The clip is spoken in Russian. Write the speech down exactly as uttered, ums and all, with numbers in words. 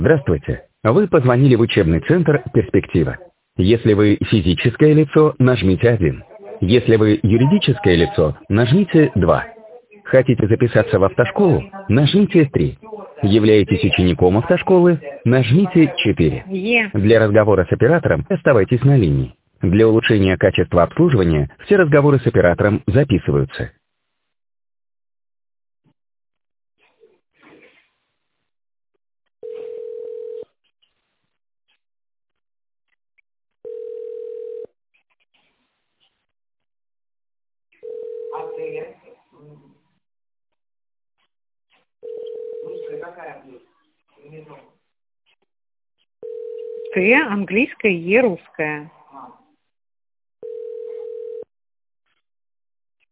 Здравствуйте. Вы позвонили в учебный центр «Перспектива». Если вы физическое лицо, нажмите один. Если вы юридическое лицо, нажмите два. Хотите записаться в автошколу? Нажмите три. Являетесь учеником автошколы? Нажмите четыре. Е. Для разговора с оператором оставайтесь на линии. Для улучшения качества обслуживания все разговоры с оператором записываются. А ты? Русская какая будет? Т, английская, Е, русская.